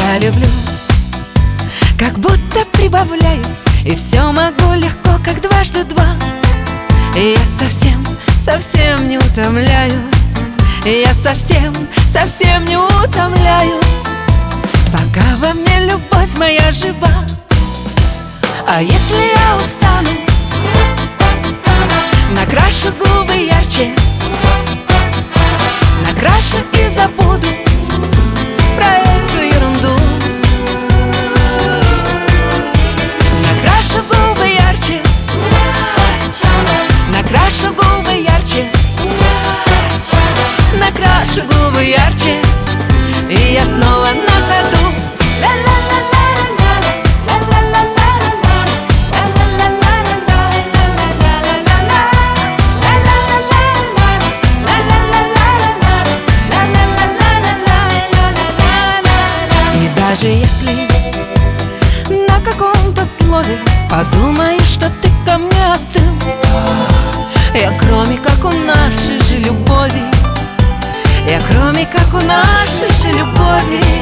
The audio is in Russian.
Я люблю, как будто прибавляюсь, и все могу легко, как дважды два. И я совсем, совсем не утомляюсь, и я совсем, совсем не утомляюсь, пока во мне любовь моя жива. А если я устану, накрашу губы ярче, накрашу и забуду про эту ерунду. Накрашу губы ярче, накрашу губы ярче, накрашу губы ярче, и я снова на ходу. Даже если на каком-то слове подумаешь, что ты ко мне остыл, я кроме как у нашей же любови, я кроме как у нашей же любови.